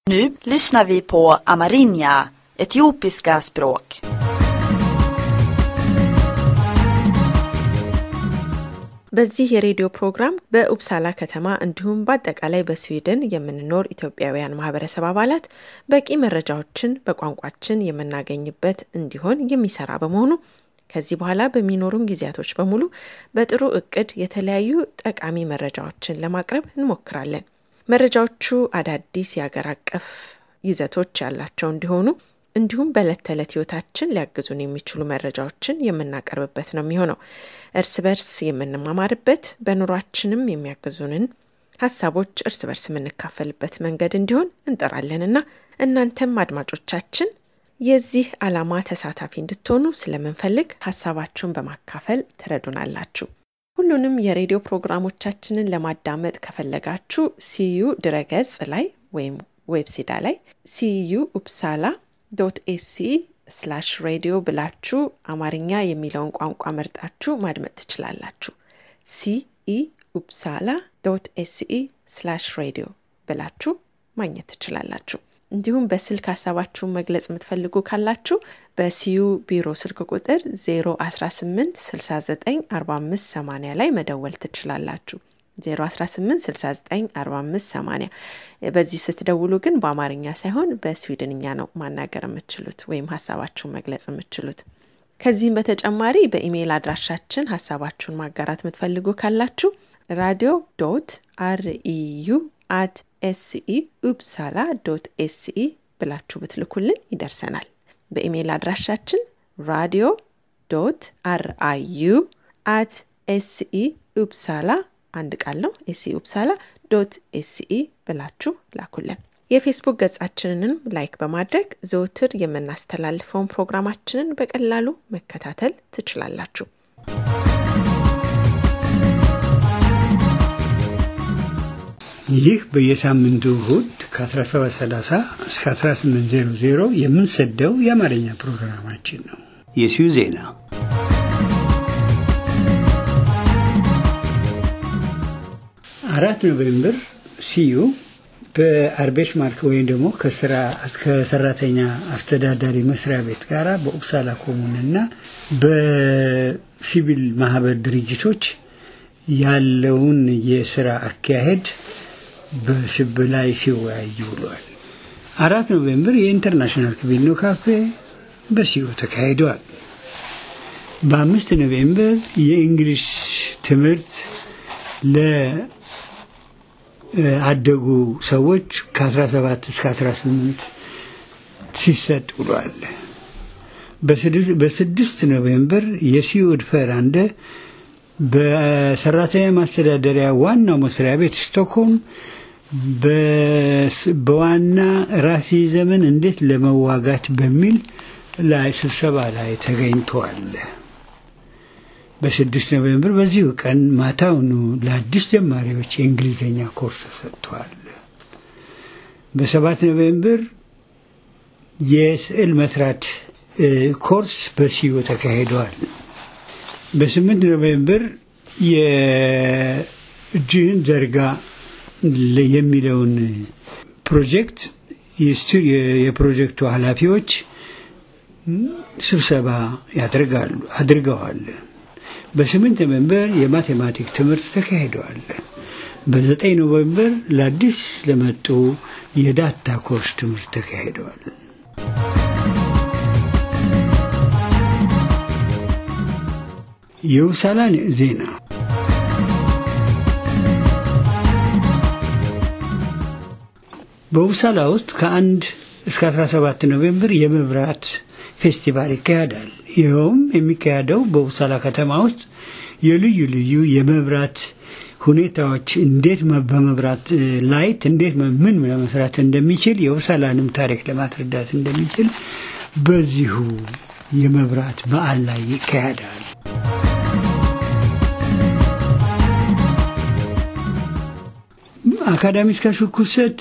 Nu lyssnar vi på Amarinja, etiopiska språk. በዚህ የሬዲዮ ፕሮግራም በኡፕሳላ ከተማ እንዲሁም በአጠቃላይ በስዊድን የምንኖር ኢትዮጵያውያን ማህበረሰብ አባላት በቂ መረጃዎችን በቋንቋችን የምናገኝበት እንዲሆን የሚሰራ በመሆኑ ከዚህ በኋላ በሚኖሩን ጊዜያቶች በሙሉ በጥሩ እቅድ የተለያዩ ጠቃሚ መረጃዎችን ለማቅረብ እንሞክራለን። መረጃዎቹ አዳዲስ የአገር አቀፍ ይዘቶች ያላቸው እንዲሆኑ እንዲሁም በዕለት ተዕለት ህይወታችን ሊያግዙን የሚችሉ መረጃዎችን የምናቀርብበት ነው የሚሆነው። እርስ በርስ የምንማማርበት በኑሯችንም የሚያግዙንን ሐሳቦች እርስ በርስ የምንካፈልበት መንገድ እንዲሆን እንጠራለንና እናንተም አድማጮቻችን የዚህ ዓላማ ተሳታፊ እንድትሆኑ ስለምንፈልግ ሐሳባችሁን በማካፈል ትረዱናላችሁ። ሁሉንም የሬዲዮ ፕሮግራሞቻችንን ለማዳመጥ ከፈለጋችሁ ሲዩ ድረገጽ ላይ ወይም ዌብሳይት ላይ cuupsala.se/radio ብላችሁ አማርኛ የሚለውን ቋንቋ መርጣችሁ ማድመጥ ትችላላችሁ። cuupsala.se/radio ብላችሁ ማግኘት ትችላላችሁ። እንዲሁም በስልክ ሐሳባችሁን መግለጽ የምትፈልጉ ካላችሁ በሲዩ ቢሮ ስልክ ቁጥር 018 69 45 80 ላይ መደወል ትችላላችሁ። 018 69 45 80 በዚህ ስትደውሉ ግን በአማርኛ ሳይሆን በስዊድንኛ ነው ማናገር የምትችሉት ወይም ሐሳባችሁን መግለጽ የምትችሉት። ከዚህም በተጨማሪ በኢሜል አድራሻችን ሐሳባችሁን ማጋራት የምትፈልጉ ካላችሁ radio.ru@se.uppsala.se ብላችሁ ብትልኩልን ይደርሰናል። በኢሜል አድራሻችን radio.ru@se.uppsala አንድ ቃል ነው se.uppsala.se ብላችሁ ላኩልን። የፌስቡክ ገጻችንንም ላይክ በማድረግ ዘውትር የምናስተላልፈውን ፕሮግራማችንን በቀላሉ መከታተል ትችላላችሁ። ይህ በየሳምንቱ እሁድ ከ17:30 እስከ 18:00 የምንሰደው የአማርኛ ፕሮግራማችን ነው። የሲዩ ዜና 4 ኖቬምበር ሲዩ በአርቤስ ማርክ ወይም ደግሞ ከሰራተኛ አስተዳዳሪ መስሪያ ቤት ጋራ በኡፕሳላ ኮሙንና በሲቪል ማህበር ድርጅቶች ያለውን የሥራ አካሄድ በሽብላይ ሲወያዩ ውሏል። 4 ኖቬምበር የኢንተርናሽናል ክቢኖ ካፌ በሲዩ ተካሂዷል። በ5 ኖቬምበር የእንግሊዝ ትምህርት ለአደጉ ሰዎች ከ17 እስከ 18 ሲሰጥ ውሏል። በ6 ኖቬምበር የሲዩ ድፈራንደ በሰራተኛ ማስተዳደሪያ ዋናው መስሪያ ቤት ስቶክሆልም በዋና ራሲ ዘመን እንዴት ለመዋጋት በሚል ላይ ስብሰባ ላይ ተገኝቷል። በ6 ኖቬምበር በዚህ ቀን ማታውኑ ለአዲስ ጀማሪዎች የእንግሊዘኛ ኮርስ ሰጥቷል። በ7 ኖቬምበር የስዕል መስራት ኮርስ በሲዩ ተካሂዷል። በ8 ኖቬምበር የእጅን ዘርጋ የሚለውን ፕሮጀክት የፕሮጀክቱ ኃላፊዎች ስብሰባ አድርገዋል። በ8 ኖቬምበር የማቴማቲክ ትምህርት ተካሂዷል። በ9 ኖቬምበር ለአዲስ ለመጡ የዳታ ኮርስ ትምህርት ተካሂዷል። የኡፕሳላ ዜና በኡፕሳላ ውስጥ ከ1 እስከ 17 ኖቬምበር የመብራት ፌስቲቫል ይካሄዳል። ይኸውም የሚካሄደው በኡፕሳላ ከተማ ውስጥ የልዩ ልዩ የመብራት ሁኔታዎች እንዴት በመብራት ላይት እንዴት ምን ለመስራት እንደሚችል የኡፕሳላንም ታሪክ ለማስረዳት እንደሚችል በዚሁ የመብራት በዓል ላይ ይካሄዳል። አካዳሚስካ ሹኩሰት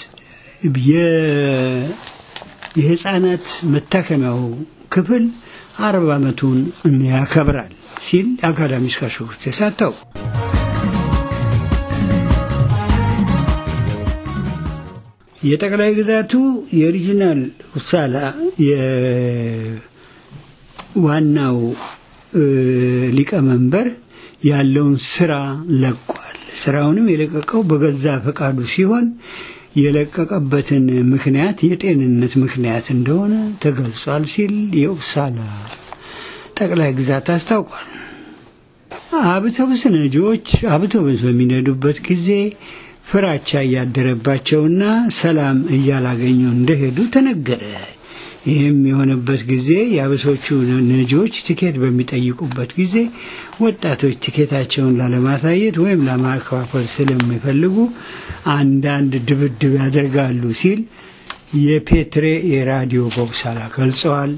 የህፃናት መታከሚያው ክፍል 40 ዓመቱን ያከብራል ሲል አካዳሚስካ ሹኩሰት ተሳተው የጠቅላይ ግዛቱ የሪጂናል ውሳላ የዋናው ሊቀመንበር ያለውን ስራ ለቋል። ስራውንም የለቀቀው በገዛ ፈቃዱ ሲሆን የለቀቀበትን ምክንያት የጤንነት ምክንያት እንደሆነ ተገልጿል ሲል የኡፕሳላ ጠቅላይ ግዛት አስታውቋል። አውቶቡስ ነጂዎች አውቶቡስ በሚነዱበት ጊዜ ፍራቻ ያደረባቸውና ሰላም እያላገኙ እንደሄዱ ተነገረ። ይህም የሆነበት ጊዜ የአውቶቡሶቹ ነጂዎች ቲኬት በሚጠይቁበት ጊዜ ወጣቶች ቲኬታቸውን ላለማሳየት ወይም ለማከፋፈል ስለሚፈልጉ አንዳንድ ድብድብ ያደርጋሉ ሲል የፔትሬ የራዲዮ በኡፕሳላ ገልጿል።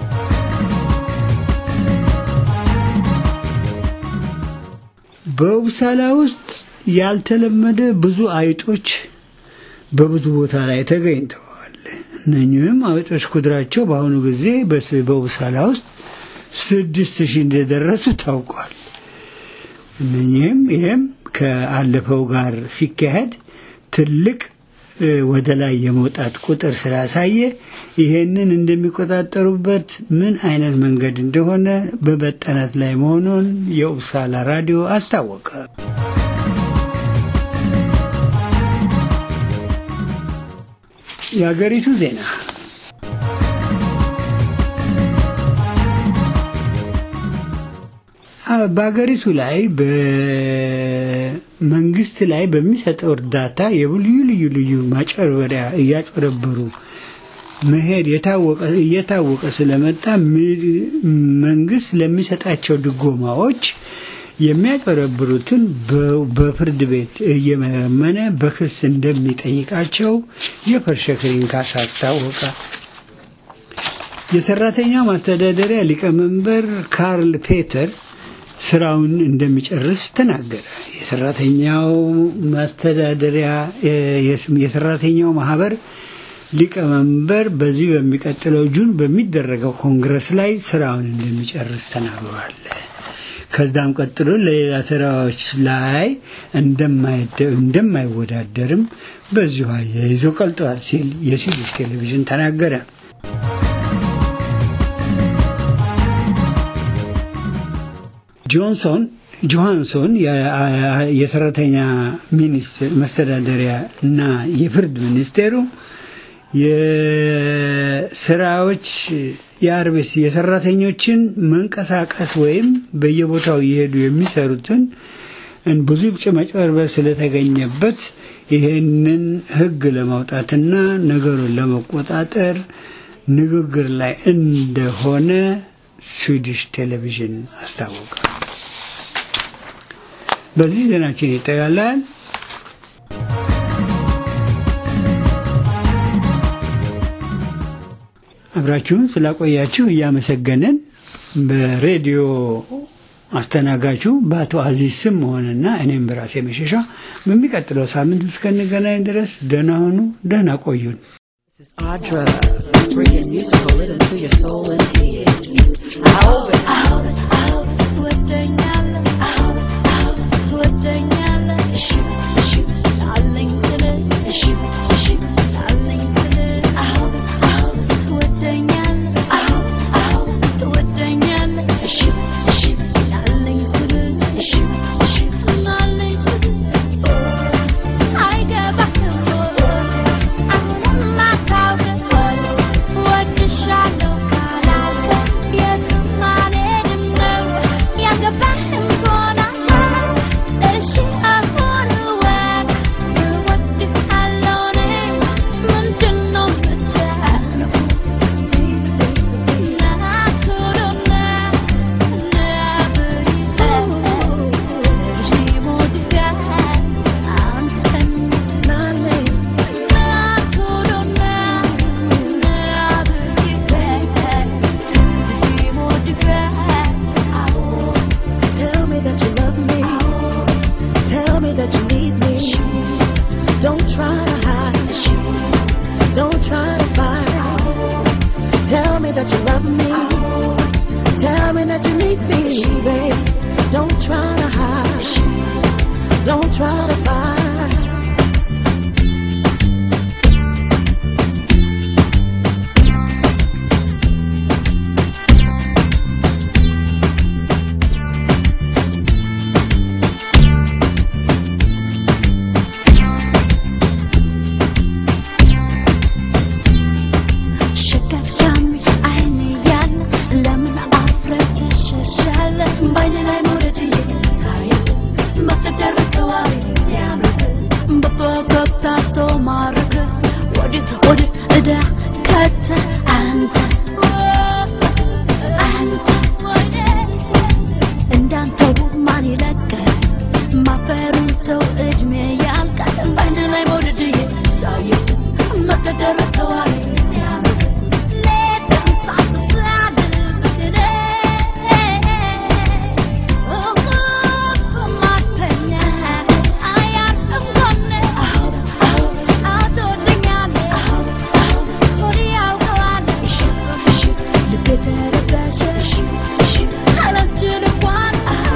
በኡፕሳላ ውስጥ ያልተለመደ ብዙ አይጦች በብዙ ቦታ ላይ ተገኝተዋል። እነኚህም አይጦች ቁጥራቸው በአሁኑ ጊዜ በኡፕሳላ ውስጥ 6000 እንደደረሱ ታውቋል። ይህም ከአለፈው ጋር ሲካሄድ ትልቅ ወደ ላይ የመውጣት ቁጥር ስላሳየ ይሄንን እንደሚቆጣጠሩበት ምን አይነት መንገድ እንደሆነ በመጠናት ላይ መሆኑን የኡፕሳላ ራዲዮ አስታወቀ። የአገሪቱ ዜና በአገሪቱ ላይ በመንግስት ላይ በሚሰጠው እርዳታ የልዩ ማጭበርበሪያ እያጭበረበሩ መሄድ የታወቀ ስለመጣ መንግስት ለሚሰጣቸው ድጎማዎች የሚያጭበረብሩትን በፍርድ ቤት እየመረመረ በክስ እንደሚጠይቃቸው የፐርሸክሪን ካሳ አስታወቀ። የሰራተኛው ማስተዳደሪያ ሊቀመንበር ካርል ፔተር ስራውን እንደሚጨርስ ተናገረ። የሰራተኛው ማህበር ሊቀመንበር በዚህ በሚቀጥለው ጁን በሚደረገው ኮንግረስ ላይ ስራውን እንደሚጨርስ ተናግሯል። ከዛም ቀጥሎ ለሌላ ስራዎች ላይ እንደማይወዳደርም በዚሁ አያይዞ ገልጧል ሲል የስዊዲሽ ቴሌቪዥን ተናገረ። ጆሃንሶን የሰራተኛ ሚኒስትር መስተዳደሪያ እና የፍርድ ሚኒስቴሩ የስራዎች የአርቤስ የሰራተኞችን መንቀሳቀስ ወይም በየቦታው ይሄዱ የሚሰሩትን ብዙ ጭማጭበርበር ስለተገኘበት ይሄንን ህግ ለማውጣትና ነገሩን ለመቆጣጠር ንግግር ላይ እንደሆነ ስዊዲሽ ቴሌቪዥን አስታወቀ። በዚህ ዜናችን ይጠቃልላል። አብራችሁን ስላቆያችሁ እያመሰገንን በሬዲዮ አስተናጋጁ በአቶ አዚዝ ስም ሆነና እኔም በራሴ መሸሻ በሚቀጥለው ሳምንት እስከንገናኝ ድረስ ደህና ሁኑ፣ ደህና ቆዩን። This is Audra, bringing musical rhythm to your soul and ears. ወደ እዳ ከተ አንተ እንዳንተው ማን ይለቀ ማፈሩን ሰው እድሜ ያልቃል ባይነ ላይ መውደድ ይታየ መቀደር ተዋይ ሲያምር ለደም ሳሱ ስላድል በግሬ ማተኛ አያም ጎኔ አቶደኛለ ወዲያው ከዋለ ልቤተረበሸ አላስችልኳን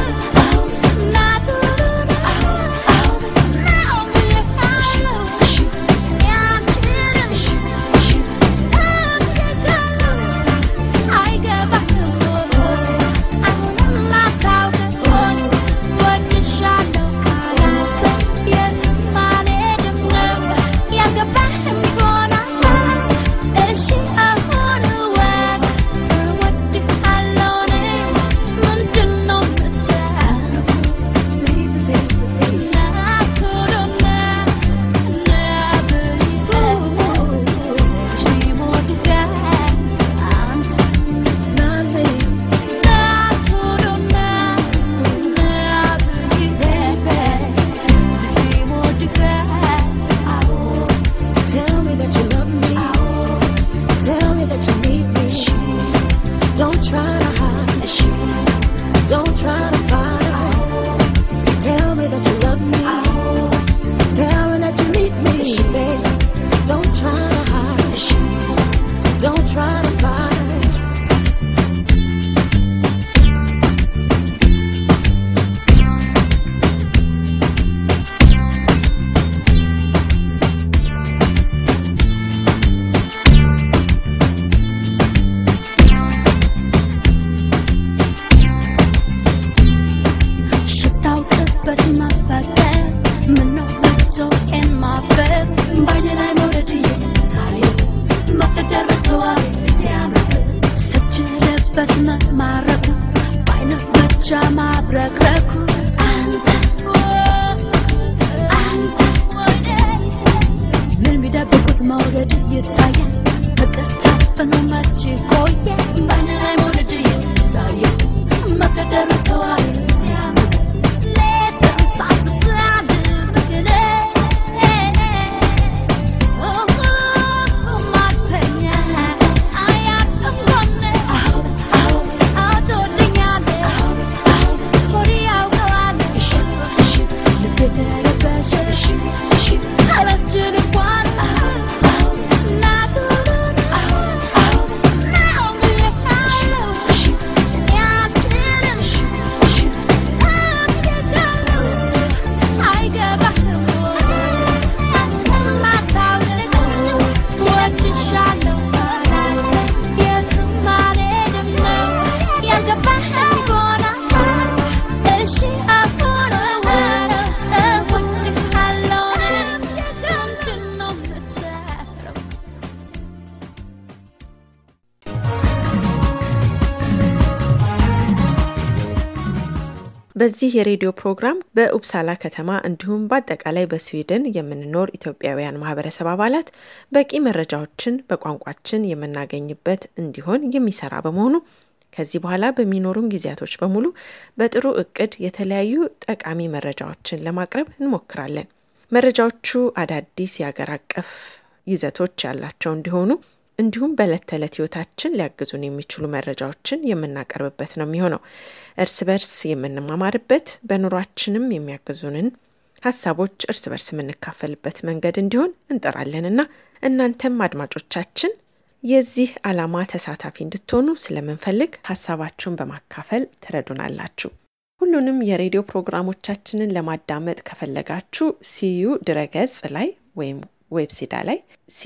በዚህ የሬዲዮ ፕሮግራም በኡፕሳላ ከተማ እንዲሁም በአጠቃላይ በስዊድን የምንኖር ኢትዮጵያውያን ማህበረሰብ አባላት በቂ መረጃዎችን በቋንቋችን የምናገኝበት እንዲሆን የሚሰራ በመሆኑ ከዚህ በኋላ በሚኖሩን ጊዜያቶች በሙሉ በጥሩ እቅድ የተለያዩ ጠቃሚ መረጃዎችን ለማቅረብ እንሞክራለን። መረጃዎቹ አዳዲስ የአገር አቀፍ ይዘቶች ያላቸው እንዲሆኑ እንዲሁም በዕለት ተዕለት ህይወታችን ሊያግዙን የሚችሉ መረጃዎችን የምናቀርብበት ነው የሚሆነው። እርስ በርስ የምንማማርበት በኑሯችንም የሚያግዙንን ሐሳቦች እርስ በርስ የምንካፈልበት መንገድ እንዲሆን እንጠራለንና እናንተም አድማጮቻችን የዚህ ዓላማ ተሳታፊ እንድትሆኑ ስለምንፈልግ ሐሳባችሁን በማካፈል ትረዱናላችሁ። ሁሉንም የሬዲዮ ፕሮግራሞቻችንን ለማዳመጥ ከፈለጋችሁ ሲዩ ድረገጽ ላይ ወይም ዌብሳይት ላይ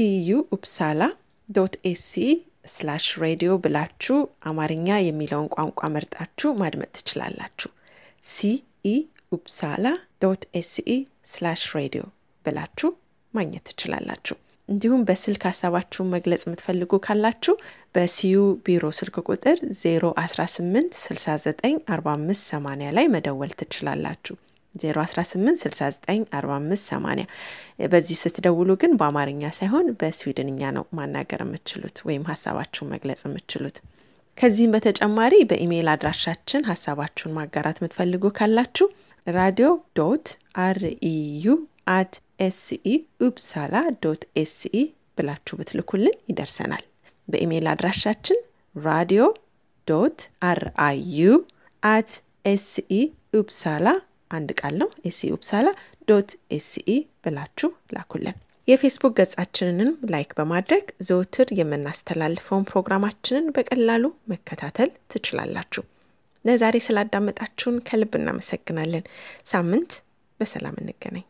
cuupsala.se/radio ብላችሁ አማርኛ የሚለውን ቋንቋ መርጣችሁ ማድመጥ ትችላላችሁ። cuupsala.se/radio ብላችሁ ማግኘት ትችላላችሁ። እንዲሁም በስልክ ሐሳባችሁን መግለጽ የምትፈልጉ ካላችሁ በሲዩ ቢሮ ስልክ ቁጥር 018 69 45 80 ላይ መደወል ትችላላችሁ። 018694580 በዚህ ስትደውሉ ግን በአማርኛ ሳይሆን በስዊድንኛ ነው ማናገር የምትችሉት ወይም ሐሳባችሁን መግለጽ የምትችሉት። ከዚህም በተጨማሪ በኢሜል አድራሻችን ሐሳባችሁን ማጋራት የምትፈልጉ ካላችሁ radio.ru@se.uppsala.se ብላችሁ ብትልኩልን ይደርሰናል። በኢሜል አድራሻችን radio.ru@se.uppsala አንድ ቃል ነው se.uppsala.se ብላችሁ ላኩልን። የፌስቡክ ገጻችንንም ላይክ በማድረግ ዘውትር የምናስተላልፈውን ፕሮግራማችንን በቀላሉ መከታተል ትችላላችሁ። ለዛሬ ስላዳመጣችሁን ከልብ እናመሰግናለን። ሳምንት በሰላም እንገናኝ።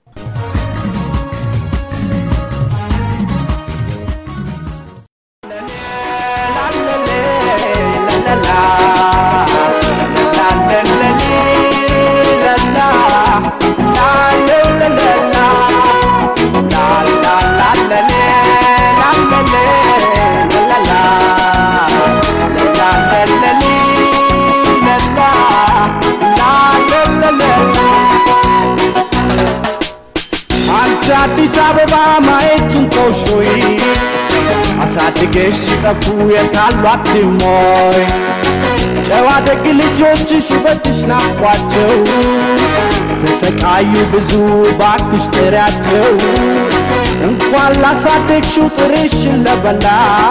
አዲስ አበባ ማየቱን ተውሾይ አሳድገሽ ሲጠፉ የታሏት ሞይ ጨዋ ደግ ልጆችሽ ውበትሽ ናፍቋቸው ተሰቃዩ ብዙ ባክሽ ጥሪያቸው እንኳን ላሳደግሽው ጥርሽን ለበላ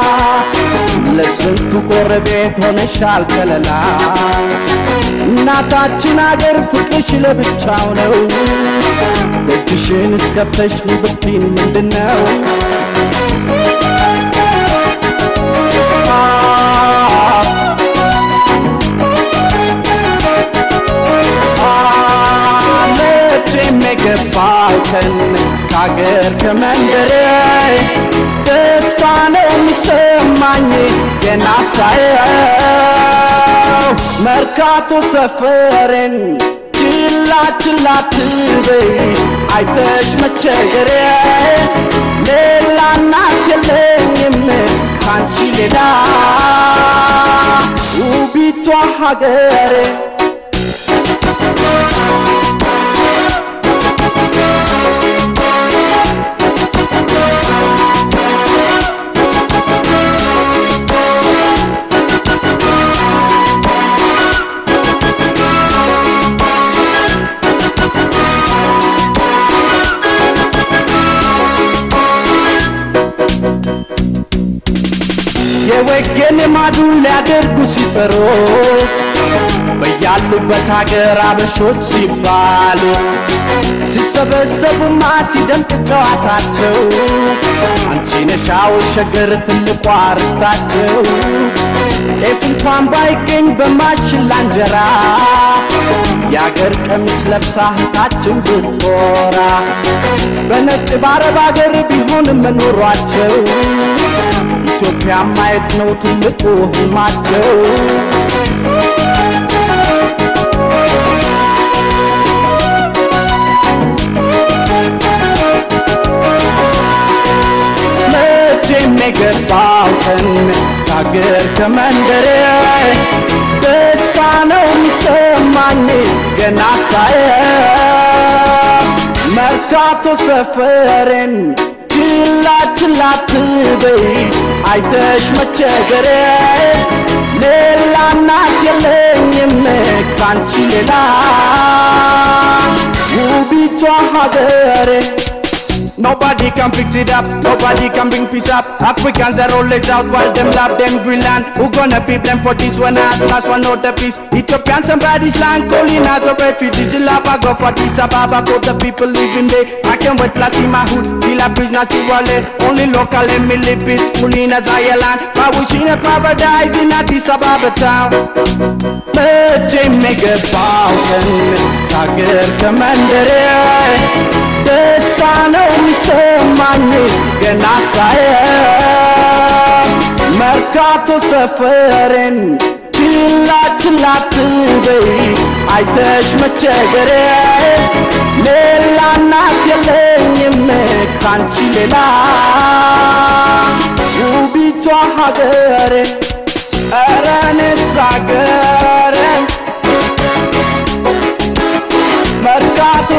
ለስንቱ ጎረቤት ሆነሻል ከለላ እናታችን አገር ፍቅርሽ ለብቻው ነው ደጅሽን እስከፍተሽ ንብርቲን ምንድነው መገፋውተን ካገር ከመንደሬ ደስታ ነው የሚሰማኝ ገና ሳየው መርካቶ ሰፈሬን ችላ ትበይ አይተሽ መቸገሬ ሌላ እናት የለኝም ካንቺ ሌላ ውቢቷ ሀገሬ የወገን ማዱን ሊያደርጉ ሲፈሩ በያሉበት ሀገር አበሾች ሲባሉ ሲሰበሰቡማ ሲደምቅ ጨዋታቸው አንቺ ነሻው ሸገር ትልቋ ርስታቸው ጤፍ እንኳን ባይገኝ በማሽላ እንጀራ ያገር ቀሚስ ለብሳ እህታችን ብትኮራ በነጭ ባረብ አገር ቢሆንም መኖሯቸው ኢትዮጵያ ማየት ነው ትልቁ ህልማቸው መቼም የገባሁትን ካገር ከመንደሬ ደስታ ነው የሚሰማኝ ገና ሳየው መርካቶ ሰፈሬን ችላ ትበይ አይተሽ መቸገሬ ሌላ እናት የለኝም ካንቺ ሌላ ውቢቷ ሀገሬ Nobody can fix it up, nobody can bring peace up. Africans are always out while them love them Greenland. Who gonna be blamed for this one at last one out the peace? Ethiopian somebody's land calling as a refugee. The lava go for this Ababa, for the people living there. I can't wait to see my hood, feel a bridge naturally. Only local and me live peacefully in a Zion. I wish in a paradise in Addis Ababa town. Mece mega fountain, Tager Commander. ደስታ ነው የሚሰማኝ ገና ሳየው መርካቶ ሰፈሬን ችላ ትበይ አይተሽ መቸገሬ ሌላ እናት የለኝም ካንቺ ሌላ ውቢቷ ሀገሬ ኧረ እኔስ ሀገሬ መርካቶ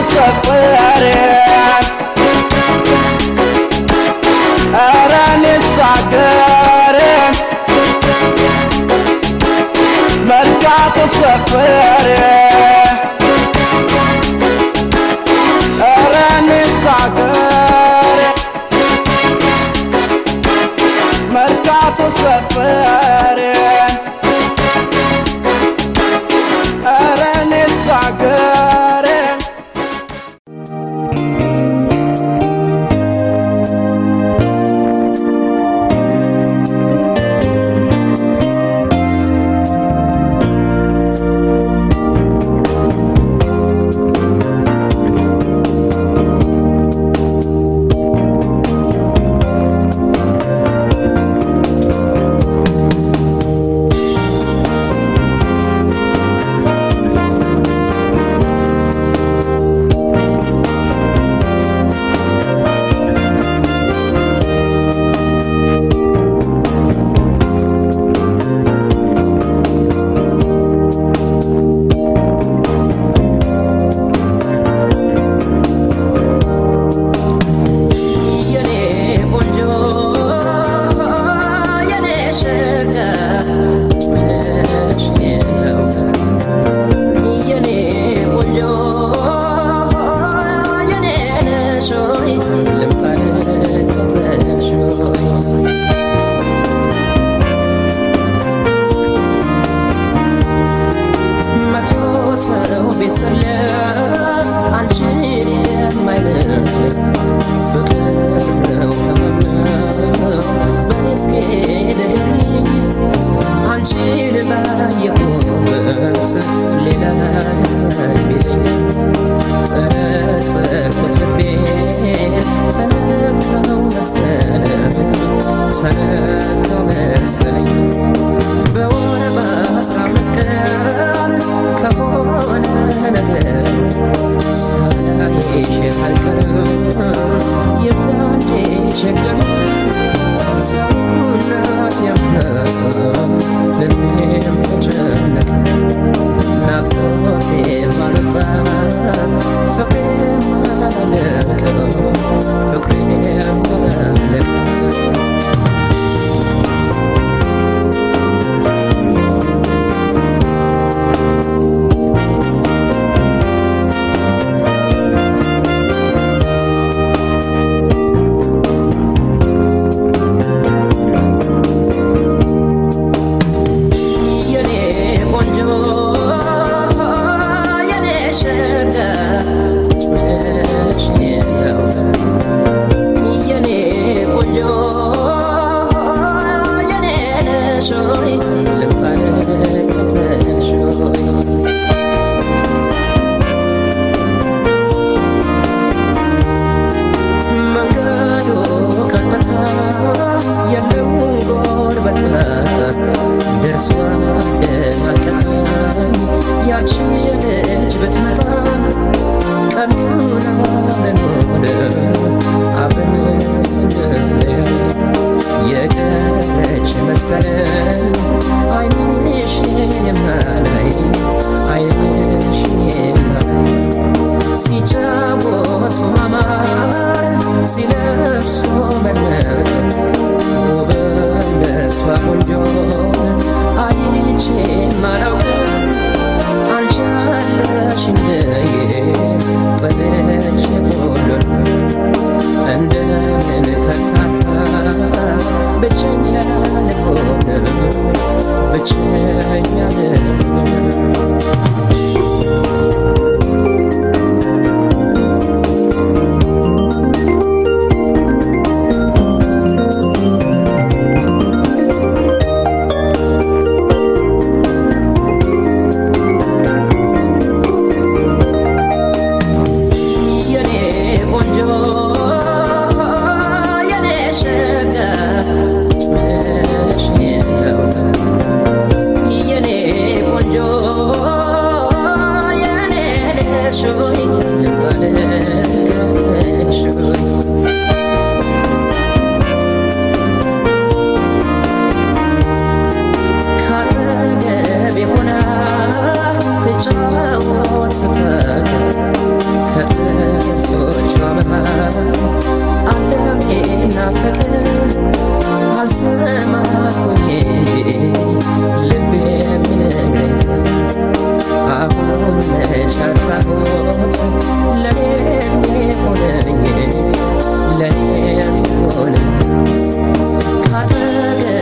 መርካቶ ሰፈር ኧረ እኔስ አገሬ Kategori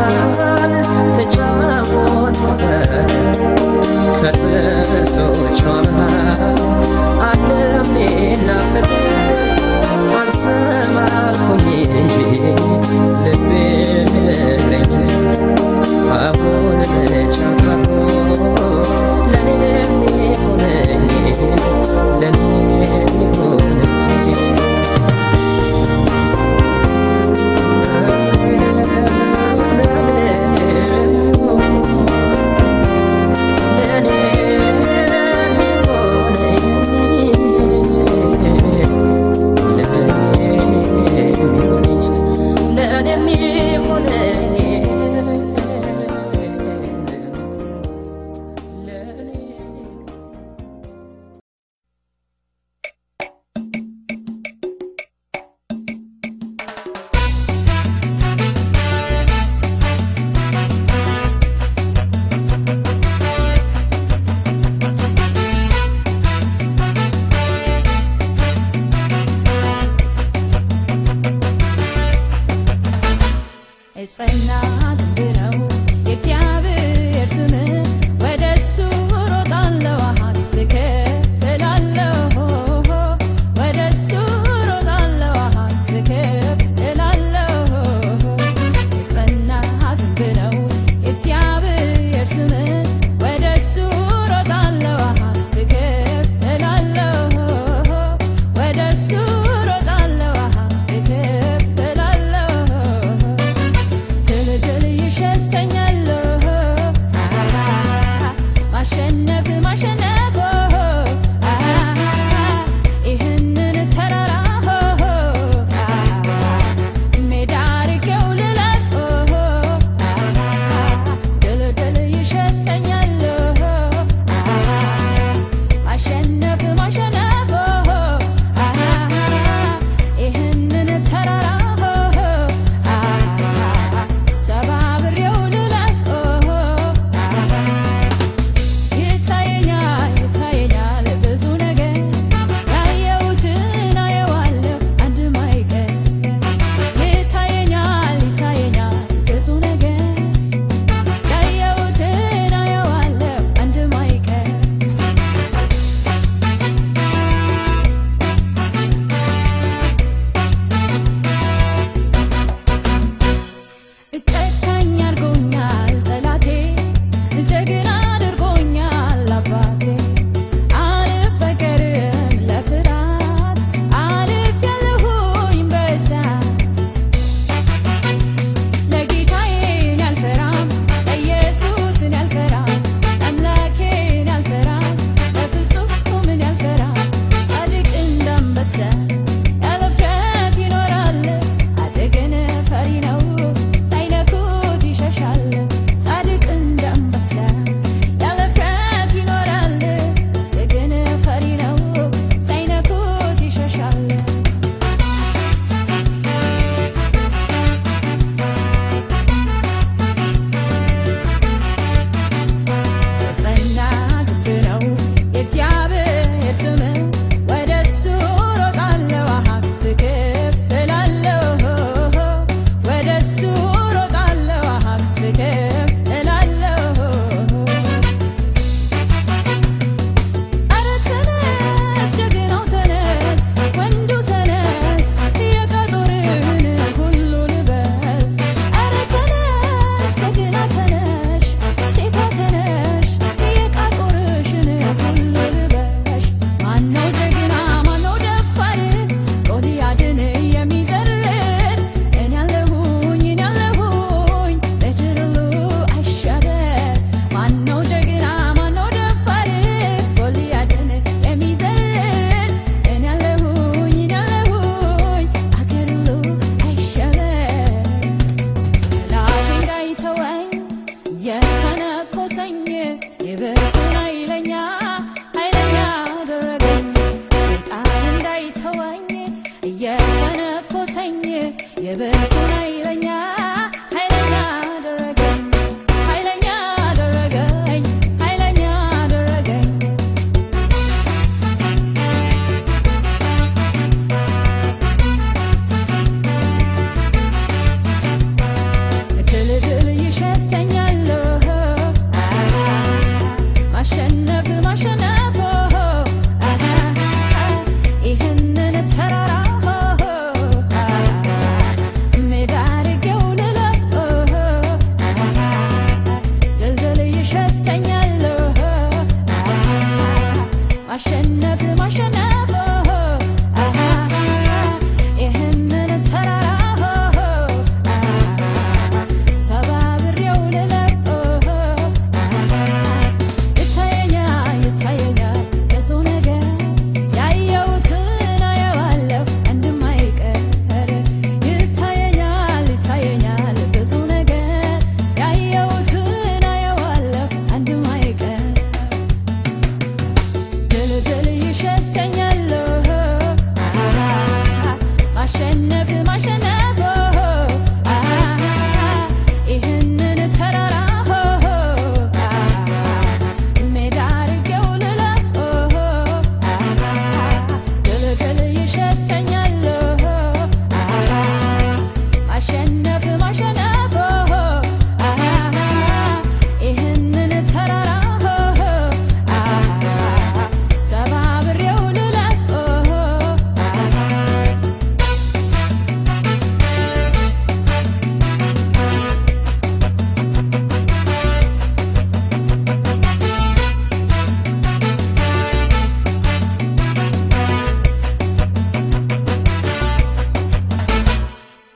መሃል ተጫወት ከጥርሶቿ መሃል ዓለሜን ናፍቀኝ አልሰማኩም እንጂ ልቤ ነግረኝ አሁን ለቻካሁት ለኔ የሚሆነኝ ለኔ የሚሆነኝ It's not the